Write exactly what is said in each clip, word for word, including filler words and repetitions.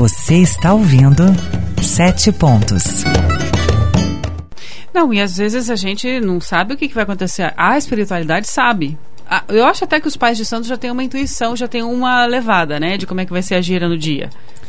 Você está ouvindo Sete Pontos. Não, e às vezes a gente não sabe o que, que vai acontecer. A espiritualidade sabe. Eu acho até que os pais de santo já têm uma intuição, já têm uma levada, né? De como é que vai ser a gira no dia.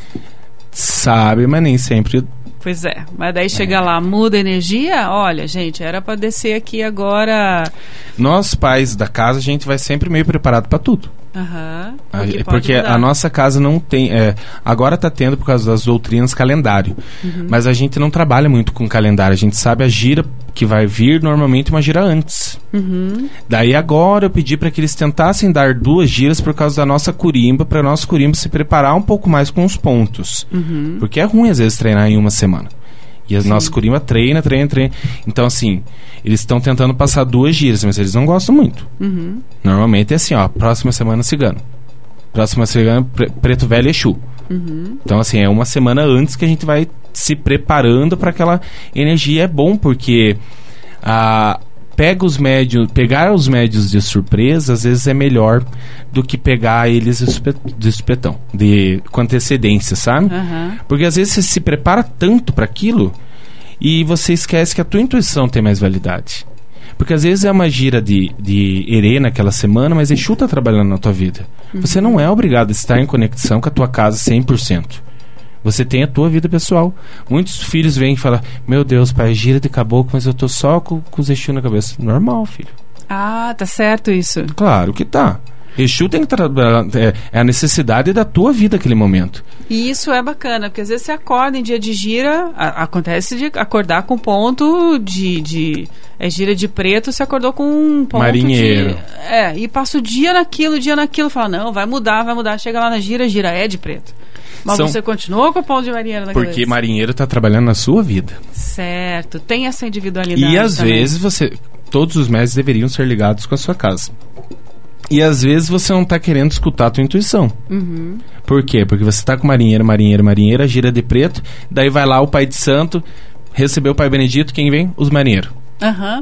Sabe, mas nem sempre... Pois é, mas daí chega é. lá, muda a energia, olha, gente, era pra descer aqui agora... Nós, pais da casa, a gente vai sempre meio preparado pra tudo. Uhum, porque porque a nossa casa não tem... É, agora tá tendo, por causa das doutrinas, calendário. Uhum. Mas a gente não trabalha muito com calendário. A gente sabe a gira que vai vir, normalmente uma gira antes. Uhum. Daí agora eu pedi para que eles tentassem dar duas giras por causa da nossa curimba, para nosso curimba se preparar um pouco mais com os pontos. Uhum. Porque é ruim às vezes treinar em uma semana. E a Sim. nossa curimba treina, treina, treina. Então, assim, eles estão tentando passar duas giras, mas eles não gostam muito. Uhum. Normalmente é assim, ó, próxima semana cigano. Próxima semana pre- preto velho Exu. Uhum. Então, assim, é uma semana antes que a gente vai se preparando para aquela energia. É bom, porque ah, pega os médios, pegar os médios de surpresa, às vezes é melhor do que pegar eles de, supet, de supetão, de, com antecedência, sabe? Uhum. Porque às vezes você se prepara tanto para aquilo e você esquece que a tua intuição tem mais validade. Porque às vezes é uma gira de, de herê naquela semana, mas Exu está trabalhando na tua vida. Uhum. Você não é obrigado a estar em conexão com a tua casa cem por cento. Você tem a tua vida pessoal. Muitos filhos vêm e falam: meu Deus, pai, gira de caboclo, mas eu tô só com, com os Exu na cabeça. Normal, filho. Ah, tá certo isso. Claro que tá. Exu tem que trabalhar, é, é a necessidade da tua vida naquele momento. E isso é bacana, porque às vezes você acorda em dia de gira, a, acontece de acordar com ponto de, de é gira de preto, você acordou com um ponto marinheiro. De, é, e passa o dia naquilo, o dia naquilo, fala, não, vai mudar, vai mudar, chega lá na gira, gira é de preto. Mas São... você continuou com o ponto de marinheiro na Porque cabeça. Marinheiro está trabalhando na sua vida. Certo, tem essa individualidade. E às também. vezes você, todos os médios deveriam ser ligados com a sua casa. E às vezes você não está querendo escutar a tua intuição. Uhum. Por quê? Porque você está com marinheiro, marinheiro, marinheira, gira de preto, daí vai lá o pai de santo, recebeu o pai Benedito, quem vem? Os marinheiros. Aham. Uhum.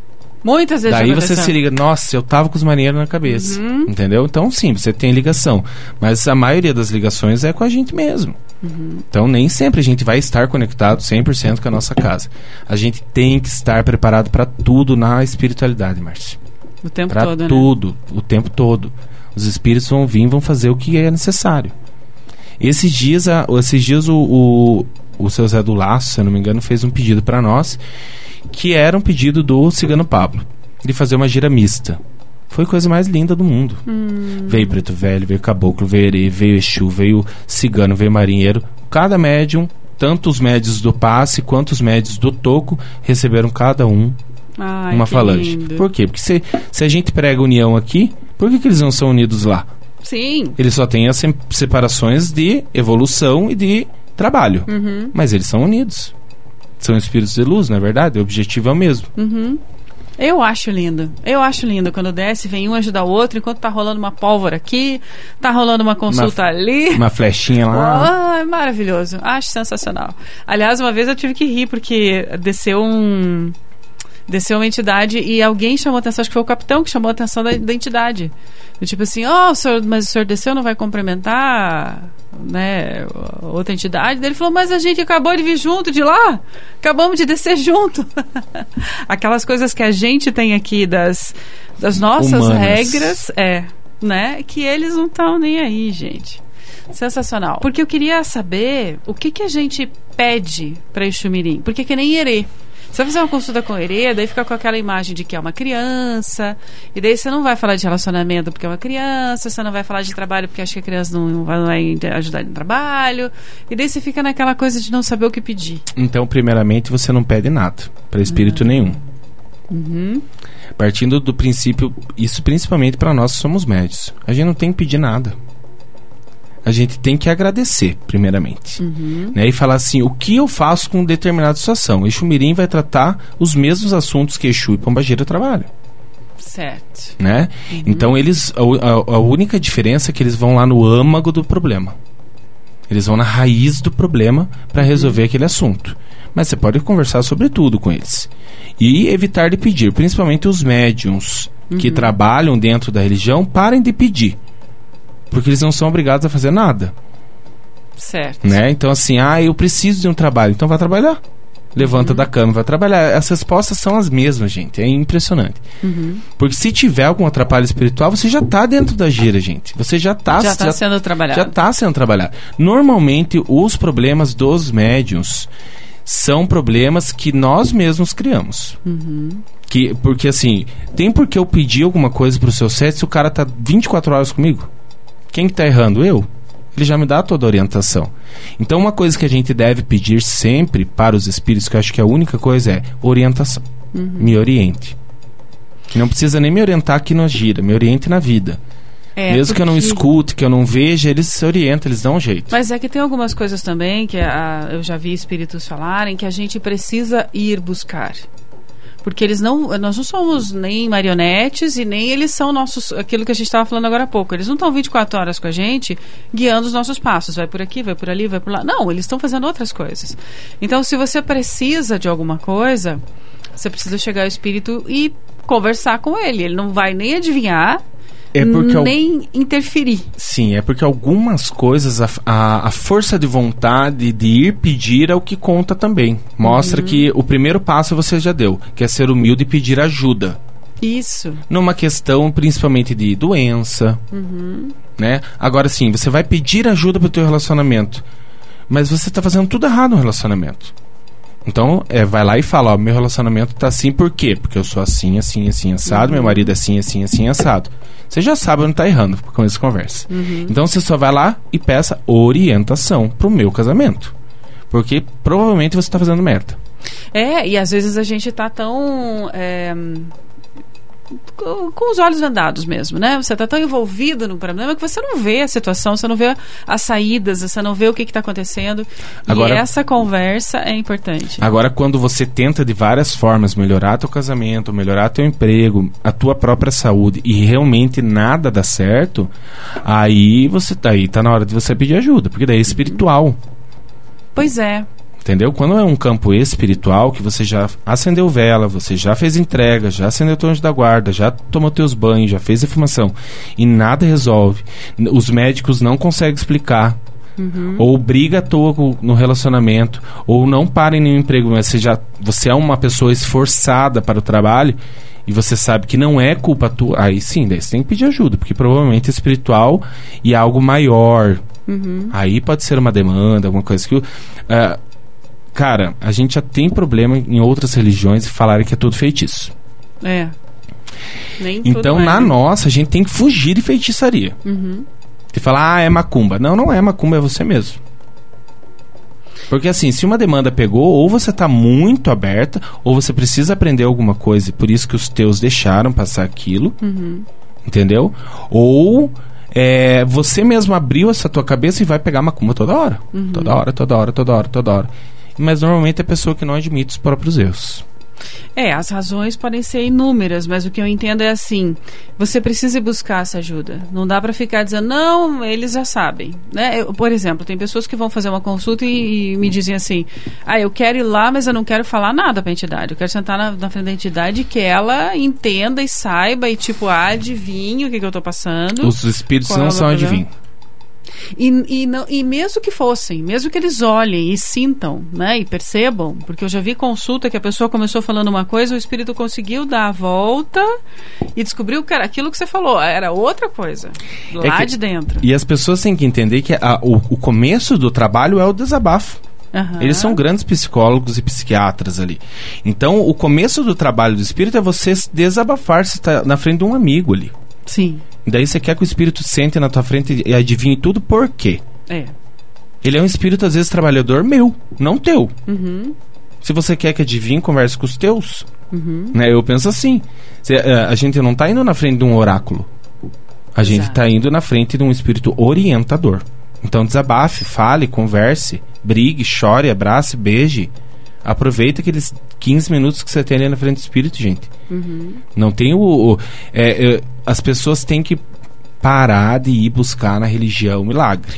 Muitas vezes. Daí você se liga, nossa, eu tava com os marinheiros na cabeça. Uhum. Entendeu? Então sim, você tem ligação. Mas a maioria das ligações é com a gente mesmo. Uhum. Então nem sempre a gente vai estar conectado cem por cento com a nossa casa. A gente tem que estar preparado para tudo na espiritualidade, Márcia. O tempo pra todo, Para tudo, né? O tempo todo. Os espíritos vão vir, vão fazer o que é necessário. Esses dias, a, esses dias o, o, o seu Zé do Laço, se eu não me engano, fez um pedido para nós, que era um pedido do Cigano Pablo, de fazer uma gira mista. Foi a coisa mais linda do mundo. Hum. Veio Preto Velho, veio Caboclo, veio Herê, veio Exu, veio Cigano, veio Marinheiro. Cada médium, tanto os médios do passe quanto os médios do toco, receberam cada um Ai, uma falange. Lindo. Por quê? Porque se, se a gente prega união aqui, por que, que eles não são unidos lá? Sim. Eles só têm as separações de evolução e de trabalho. Uhum. Mas eles são unidos. São espíritos de luz, não é verdade? O objetivo é o mesmo. Uhum. Eu acho lindo. Eu acho lindo quando desce, vem um ajudar o outro, enquanto tá rolando uma pólvora aqui, tá rolando uma consulta uma, ali. Uma flechinha lá. Oh, é maravilhoso. Acho sensacional. Aliás, uma vez eu tive que rir porque desceu um... Desceu uma entidade e alguém chamou a atenção, acho que foi o capitão que chamou a atenção da, da entidade. Do tipo assim, ó, oh, mas o senhor desceu, não vai cumprimentar, né, outra entidade? Daí ele falou, mas a gente acabou de vir junto de lá, acabamos de descer junto. Aquelas coisas que a gente tem aqui das, das nossas humanas. Regras, é, né, que eles não estão nem aí, gente. Sensacional. Porque eu queria saber o que, que a gente pede para Exu Mirim, porque que nem Herê. Você vai fazer uma consulta com o Herê, daí fica com aquela imagem de que é uma criança, e daí você não vai falar de relacionamento porque é uma criança, você não vai falar de trabalho porque acha que a criança não vai, não vai ajudar no trabalho, e daí você fica naquela coisa de não saber o que pedir. Então, primeiramente, você não pede nada para espírito uhum. nenhum. Uhum. Partindo do princípio, isso principalmente para nós que somos médios, a gente não tem que pedir nada. A gente tem que agradecer, primeiramente. Uhum. Né? E falar assim, o que eu faço com determinada situação? Exu Mirim vai tratar os mesmos assuntos que Exu e Pombagira trabalham. Certo. Né? Uhum. Então, eles, a, a, a única diferença é que eles vão lá no âmago do problema. Eles vão na raiz do problema para resolver uhum. aquele assunto. Mas você pode conversar sobre tudo com eles. E evitar de pedir, principalmente os médiums uhum. que trabalham dentro da religião, parem de pedir. Porque eles não são obrigados a fazer nada. Certo. Né? Então assim, ah, eu preciso de um trabalho, então vai trabalhar. Levanta uhum. da cama e vai trabalhar. As respostas são as mesmas, gente. É impressionante. Uhum. Porque se tiver algum atrapalho espiritual, você já está dentro da gira, gente. Você já está já tá sendo trabalhado. Já está sendo trabalhado. Normalmente, os problemas dos médiuns são problemas que nós mesmos criamos. Uhum. Que, porque assim, tem por que eu pedir alguma coisa pro seu set se o cara tá vinte e quatro horas comigo? Quem que tá errando? Eu? Ele já me dá toda a orientação. Então uma coisa que a gente deve pedir sempre para os espíritos, que eu acho que a única coisa é orientação. Uhum. Me oriente. Não precisa nem me orientar aqui na gira, me oriente na vida. É, mesmo porque... que eu não escute, que eu não veja, eles se orientam, eles dão um jeito. Mas é que tem algumas coisas também que a, eu já vi espíritos falarem que a gente precisa ir buscar. Porque eles não, nós não somos nem marionetes e nem eles são nossos, aquilo que a gente estava falando agora há pouco. Eles não estão vinte e quatro horas com a gente guiando os nossos passos. Vai por aqui, vai por ali, vai por lá. Não, eles estão fazendo outras coisas. Então, se você precisa de alguma coisa, você precisa chegar ao espírito e conversar com ele. Ele não vai nem adivinhar, é porque nem al... interferir. Sim, é porque algumas coisas, a, a, a força de vontade de ir pedir é o que conta também. Mostra uhum. que o primeiro passo você já deu, que é ser humilde e pedir ajuda. Isso. Numa questão principalmente de doença, uhum. né? Agora sim, você vai pedir ajuda pro teu relacionamento, mas você está fazendo tudo errado no relacionamento. Então, é, vai lá e fala, ó, meu relacionamento tá assim, por quê? Porque eu sou assim, assim, assim, assado, uhum. meu marido é assim, assim, assim, assado. Você já sabe onde tá errando com essa conversa. Uhum. Então, você só vai lá e peça orientação pro meu casamento. Porque provavelmente você tá fazendo merda. É, e às vezes a gente tá tão... É... com os olhos vendados mesmo, né? Você está tão envolvido no problema que você não vê a situação, você não vê as saídas, você não vê o que está acontecendo. Agora, e essa conversa é importante. Agora, quando você tenta de várias formas melhorar teu casamento, melhorar teu emprego, a tua própria saúde e realmente nada dá certo, aí você tá aí, tá na hora de você pedir ajuda, porque daí é espiritual. Pois é. Entendeu? Quando é um campo espiritual, que você já acendeu vela, você já fez entrega, já acendeu teu anjo da guarda, já tomou teus banhos, já fez defumação, e nada resolve, os médicos não conseguem explicar, uhum. ou briga à toa no relacionamento, ou não para em nenhum emprego, mas você, já, você é uma pessoa esforçada para o trabalho, e você sabe que não é culpa tua, aí sim, daí você tem que pedir ajuda, porque provavelmente é espiritual e é algo maior. Uhum. Aí pode ser uma demanda, alguma coisa que... Uh, Cara, a gente já tem problema em outras religiões de falarem que é tudo feitiço. É. Nem então, tudo na é. nossa, a gente tem que fugir de feitiçaria. Uhum. De falar, ah, é macumba. Não, não é macumba, é você mesmo. Porque assim, se uma demanda pegou, ou você está muito aberta, ou você precisa aprender alguma coisa, e por isso que os teus deixaram passar aquilo. Uhum. Entendeu? Ou... É, você mesmo abriu essa tua cabeça e vai pegar macumba toda hora. Uhum. Toda hora, toda hora, toda hora, toda hora. Mas normalmente é a pessoa que não admite os próprios erros. É, as razões podem ser inúmeras, mas o que eu entendo é assim, você precisa buscar essa ajuda. Não dá pra ficar dizendo, não, eles já sabem, né? Eu, por exemplo, tem pessoas que vão fazer uma consulta e, e me dizem assim, ah, eu quero ir lá, mas eu não quero falar nada pra entidade. Eu quero sentar na, na frente da entidade que ela entenda e saiba e tipo, ah, adivinha o que, que eu tô passando. Os espíritos não são adivinhos. E, e, não, e mesmo que fossem, mesmo que eles olhem e sintam, né, e percebam, porque eu já vi consulta que a pessoa começou falando uma coisa, o espírito conseguiu dar a volta e descobriu que era aquilo que você falou, era outra coisa, lá é que, de dentro. E as pessoas têm que entender que a, o, o começo do trabalho é o desabafo. Uhum. Eles são grandes psicólogos e psiquiatras ali. Então, o começo do trabalho do espírito é você desabafar, você está na frente de um amigo ali. Sim. Daí você quer que o espírito sente na tua frente e adivinhe tudo, por quê? É. Ele é um espírito, às vezes, trabalhador meu, não teu. Uhum. Se você quer que adivinhe, converse com os teus. Uhum. Né? Eu penso assim, se, a, a gente não está indo na frente de um oráculo. A gente está indo na frente de um espírito orientador. Então desabafe, fale, converse, brigue, chore, abrace, beije. Aproveita aqueles quinze minutos que você tem ali na frente do espírito, gente. Uhum. Não tem o... o é, é, as pessoas têm que parar de ir buscar na religião milagre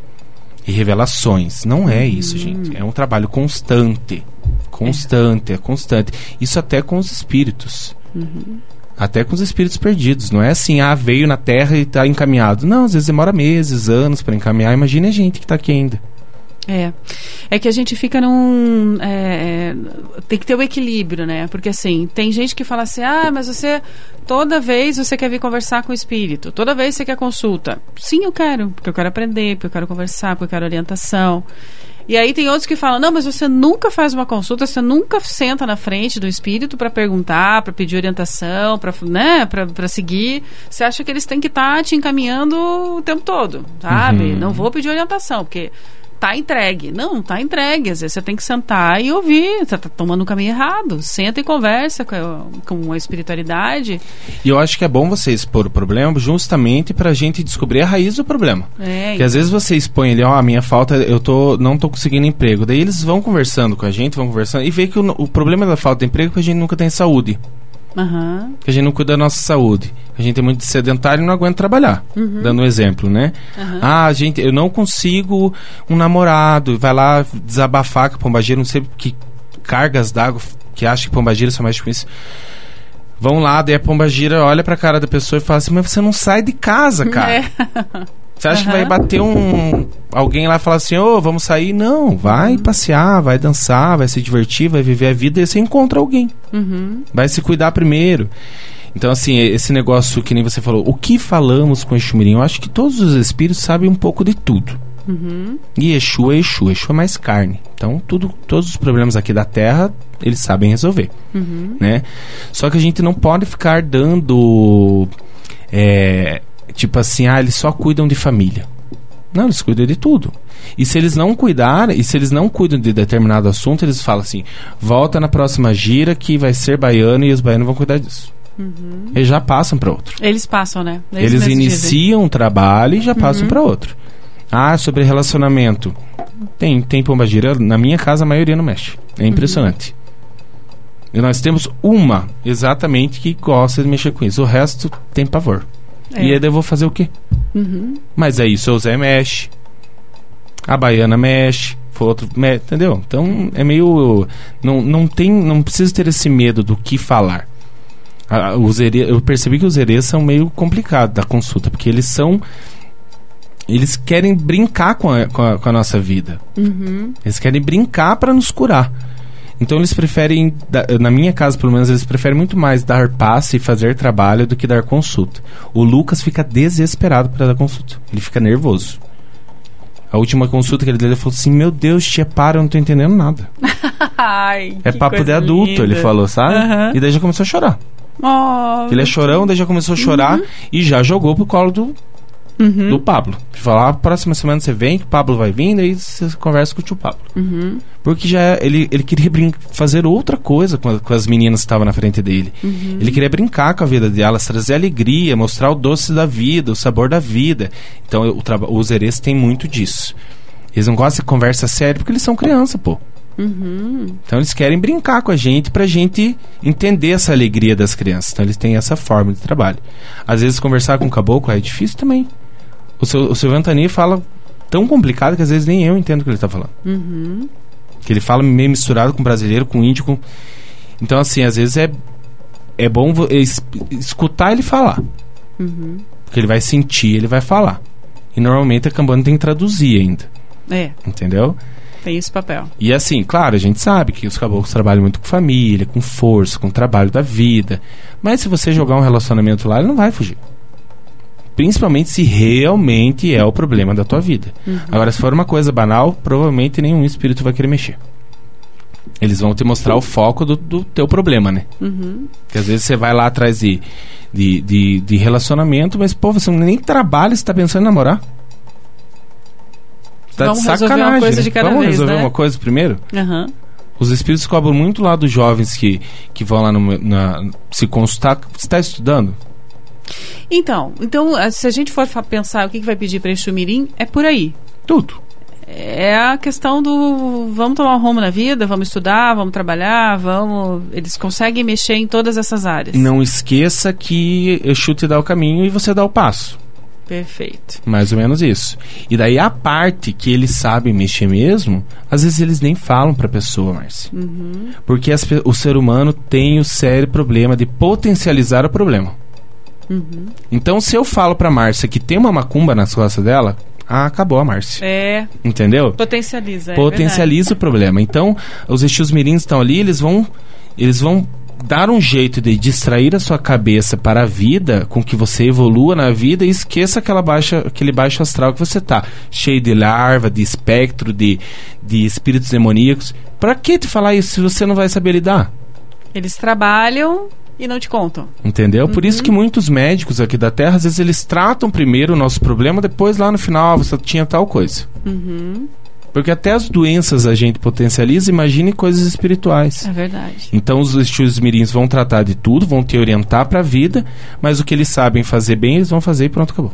e revelações. Não é isso, uhum. gente. É um trabalho constante. Constante, é. é constante. Isso até com os espíritos. Uhum. Até com os espíritos perdidos. Não é assim, ah, veio na Terra e está encaminhado. Não, às vezes demora meses, anos para encaminhar. Imagine a gente que está aqui ainda. É, é que a gente fica num... É, tem que ter o equilíbrio, né? Porque assim, tem gente que fala assim, ah, mas você, toda vez você quer vir conversar com o espírito, toda vez você quer consulta. Sim, eu quero, porque eu quero aprender, porque eu quero conversar, porque eu quero orientação. E aí tem outros que falam, não, mas você nunca faz uma consulta, você nunca senta na frente do espírito para perguntar, para pedir orientação, para, né, para seguir. Você acha que eles têm que estar tá te encaminhando o tempo todo, sabe? Uhum. Não vou pedir orientação, porque tá entregue. Não, não tá entregue. Às vezes você tem que sentar e ouvir. Você tá tomando o caminho errado. Senta e conversa com a, com a espiritualidade. E eu acho que é bom você expor o problema justamente pra gente descobrir a raiz do problema. É, Porque às vezes você expõe ali, ó, a minha falta, eu tô, não tô conseguindo emprego. Daí eles vão conversando com a gente, vão conversando, e vê que o, o problema da falta de emprego é que a gente nunca tem saúde. Uhum. Que a gente não cuida da nossa saúde. A gente é muito sedentário e não aguenta trabalhar. Uhum. Dando um exemplo, né? Uhum. Ah, gente, eu não consigo um namorado. Vai lá desabafar com a pombagira, não sei que cargas d'água que acha que pombagira só mexe com isso. Vão lá, daí a pombagira olha pra cara da pessoa e fala assim, mas você não sai de casa, cara. É. Você acha uhum. que vai bater um... alguém lá e falar assim, ô, oh, vamos sair? Não, vai uhum. passear, vai dançar, vai se divertir, vai viver a vida e você encontra alguém. Uhum. Vai se cuidar primeiro. Então, assim, esse negócio que nem você falou, o que falamos com Exu Mirim? Eu acho que todos os espíritos sabem um pouco de tudo. Uhum. E Exu é Exu, Exu é mais carne. Então, tudo, todos os problemas aqui da Terra, eles sabem resolver. Uhum. Né? Só que a gente não pode ficar dando... É, tipo assim, ah, eles só cuidam de família. Não, eles cuidam de tudo. E se eles não cuidarem, e se eles não cuidam de determinado assunto, eles falam assim, volta na próxima gira que vai ser baiano e os baianos vão cuidar disso. Uhum. Eles já passam para outro. Eles passam, né? Eles, eles iniciam um trabalho e já passam uhum. para outro. Ah, sobre relacionamento. Tem, tem pombagira, na minha casa a maioria não mexe. É impressionante. Uhum. E nós temos uma, exatamente, que gosta de mexer com isso. O resto tem pavor. É. E aí eu vou fazer o quê? Uhum. Mas aí o seu Zé mexe, a baiana mexe, foi outro mexe, entendeu? Então é meio... Não, não, tem, não precisa ter esse medo do que falar. Ah, os herê, eu percebi que os herês são meio complicados da consulta, porque eles são... Eles querem brincar com a, com a, com a nossa vida. Uhum. Eles querem brincar para nos curar. Então eles preferem, na minha casa pelo menos, eles preferem muito mais dar passe e fazer trabalho do que dar consulta. O Lucas fica desesperado para dar consulta. Ele fica nervoso. A última consulta que ele deu, ele falou assim, meu Deus, tia, para, eu não tô entendendo nada. Ai, é papo de adulto, linda. Ele falou, sabe? Uhum. E daí já começou a chorar. Oh, ele é chorão, daí já começou a chorar uhum. e já jogou pro colo do... Uhum. do Pablo. Falar, ah, próxima semana você vem, que o Pablo vai vir, daí você conversa com o tio Pablo. Uhum. Porque já ele, ele queria brincar, fazer outra coisa com, a, com as meninas que estavam na frente dele. Uhum. Ele queria brincar com a vida delas, trazer alegria, mostrar o doce da vida, o sabor da vida. Então o, o, os herês têm muito disso. Eles não gostam de conversa séria porque eles são criança, pô. Uhum. Então eles querem brincar com a gente pra gente entender essa alegria das crianças. Então eles têm essa forma de trabalho. Às vezes conversar com o caboclo é difícil também. O seu, o seu Ventania fala tão complicado que às vezes nem eu entendo o que ele está falando. Uhum. Que ele fala meio misturado com brasileiro, com índio. Com... Então, assim, às vezes é, é bom es, escutar ele falar. Uhum. Porque ele vai sentir, ele vai falar. E normalmente a Cambana tem que traduzir ainda. É. Entendeu? Tem esse papel. E assim, claro, a gente sabe que os caboclos trabalham muito com família, com força, com trabalho da vida. Mas se você jogar um relacionamento lá, ele não vai fugir. Principalmente se realmente é o problema da tua vida. Uhum. Agora, se for uma coisa banal, provavelmente nenhum espírito vai querer mexer. Eles vão te mostrar o foco do, do teu problema, né? Uhum. Porque às vezes você vai lá atrás de, de, de, de relacionamento, mas, pô, você nem trabalha, você tá pensando em namorar. Tá Vamos de resolver sacanagem, uma coisa né? de cada Vamos vez, resolver né? uma coisa primeiro? Uhum. Os espíritos cobram muito lá dos jovens que, que vão lá no, na, se consultar. Você está estudando? Então, então, se a gente for pensar o que, que vai pedir para Exu Mirim, é por aí. Tudo. É a questão do vamos tomar um rumo na vida, vamos estudar, vamos trabalhar, vamos... Eles conseguem mexer em todas essas áreas. Não esqueça que Exu te dá o caminho e você dá o passo. Perfeito. Mais ou menos isso. E daí a parte que eles sabem mexer mesmo, às vezes eles nem falam pra pessoa, Márcia. Uhum. Porque as, o ser humano tem o sério problema de potencializar o problema. Uhum. Então, se eu falo pra Márcia que tem uma macumba nas costas dela, ah, acabou a Márcia. É. Entendeu? Potencializa. É Potencializa o problema. Então, os Exus mirins estão ali, eles vão, eles vão dar um jeito de distrair a sua cabeça para a vida, com que você evolua na vida e esqueça aquela baixa, aquele baixo astral que você tá, cheio de larva, de espectro, de, de espíritos demoníacos. Pra que te falar isso se você não vai saber lidar? Eles trabalham e não te contam. Entendeu? Uhum. Por isso que muitos médicos aqui da Terra, às vezes eles tratam primeiro o nosso problema, depois lá no final você tinha tal coisa. Uhum. Porque até as doenças a gente potencializa, imagine coisas espirituais. É verdade. Então os Exus mirins vão tratar de tudo, vão te orientar para a vida, mas o que eles sabem fazer bem, eles vão fazer e pronto, acabou.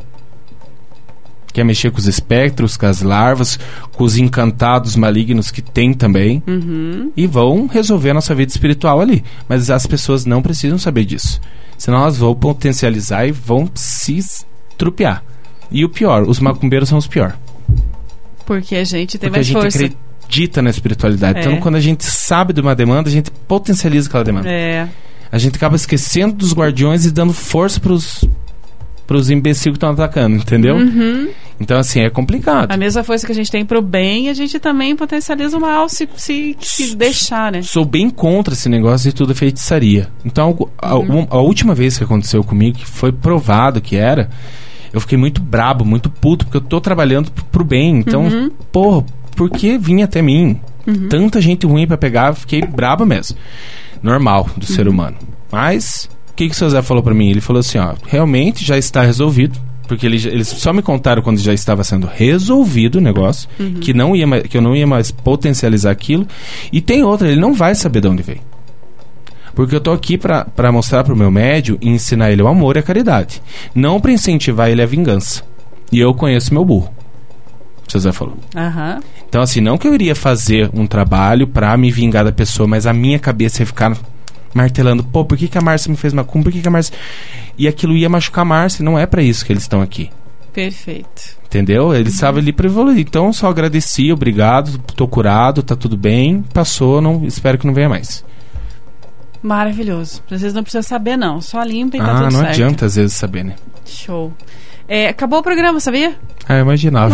Quer mexer com os espectros, com as larvas, com os encantados malignos que tem também, uhum. e vão resolver a nossa vida espiritual ali. Mas as pessoas não precisam saber disso. Senão elas vão potencializar e vão se estrupiar. E o pior, os macumbeiros são os piores. Porque a gente tem Porque mais a gente força. acredita na espiritualidade. É. Então, quando a gente sabe de uma demanda, a gente potencializa aquela demanda. É. A gente acaba esquecendo dos guardiões e dando força pros, pros imbecil que estão atacando, entendeu? Uhum. Então, assim, é complicado. A mesma força que a gente tem pro bem, a gente também potencializa o mal se, se, se deixar, né? Sou bem contra esse negócio de tudo feitiçaria. Então, a, Uhum. a, a última vez que aconteceu comigo, que foi provado que era, eu fiquei muito brabo, muito puto, porque eu tô trabalhando pro, pro bem. Então, Uhum. porra, por que vinha até mim? Uhum. Tanta gente ruim pra pegar, eu fiquei brabo mesmo. Normal do uhum. ser humano. Mas, o que, que o seu Zé falou pra mim? Ele falou assim, ó, realmente já está resolvido. Porque ele, eles só me contaram quando já estava sendo resolvido o negócio, uhum. que, não ia mais, que eu não ia mais potencializar aquilo. E tem outra, ele não vai saber de onde veio. Porque eu tô aqui pra, pra mostrar pro meu médio e ensinar ele o amor e a caridade. Não pra incentivar ele a vingança. E eu conheço meu burro. O seu Zé falou. Uhum. Então, assim, não que eu iria fazer um trabalho pra me vingar da pessoa, mas a minha cabeça ia ficar martelando. Pô, por que, que a Márcia me fez macumba? Por que, que a Márcia... E aquilo ia machucar a Márcia. Não é pra isso que eles estão aqui. Perfeito. Entendeu? Eles uhum. estavam ali pra evoluir. Então, eu só agradeci, obrigado, tô curado, tá tudo bem. Passou, não, espero que não venha mais. Maravilhoso. Vocês não precisam saber, não. Só limpa e tá ah, tudo certo. Ah, não adianta às vezes saber, né? Show. É, acabou o programa, sabia? Ah, eu imaginava.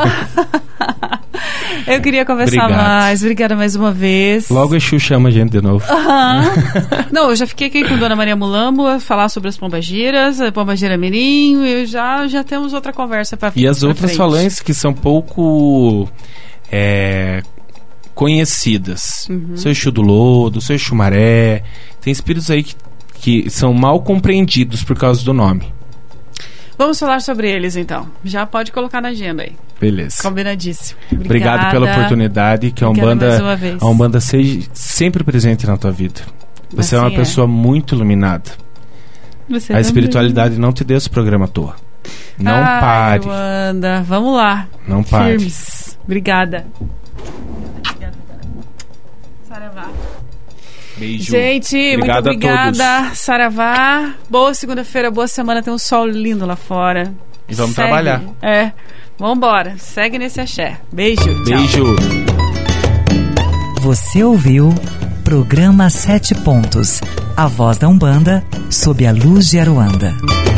Ah. Eu queria conversar Obrigado. mais. Obrigada mais uma vez. Logo o Exu chama a gente de novo. Uhum. Não, eu já fiquei aqui com Dona Maria Mulambo a falar sobre as pombagiras, a pombagira mirim, e já, já temos outra conversa para frente. E as outras falanges que são pouco... É... conhecidas. Uhum. Seu Exu do Lodo, seu Exu Maré. Tem espíritos aí que, que são mal compreendidos por causa do nome. Vamos falar sobre eles, então. Já pode colocar na agenda aí. Beleza. Combinadíssimo. Obrigado Obrigada. pela oportunidade. Que a Umbanda, a Umbanda seja sempre presente na tua vida. Você assim é uma é. pessoa muito iluminada. Você a também. Espiritualidade não te deu esse programa à toa. Não Ai, pare. Umbanda, vamos lá. Não pare. Firmes. Obrigada. Obrigada. Saravá. Beijo. Gente, obrigado muito obrigada. Saravá. Boa segunda-feira, boa semana. Tem um sol lindo lá fora. E vamos Segue. trabalhar. É. Vambora. Segue nesse axé. Beijo. Beijo. Tchau. Você ouviu Programa Sete Pontos. A voz da Umbanda sob a luz de Aruanda.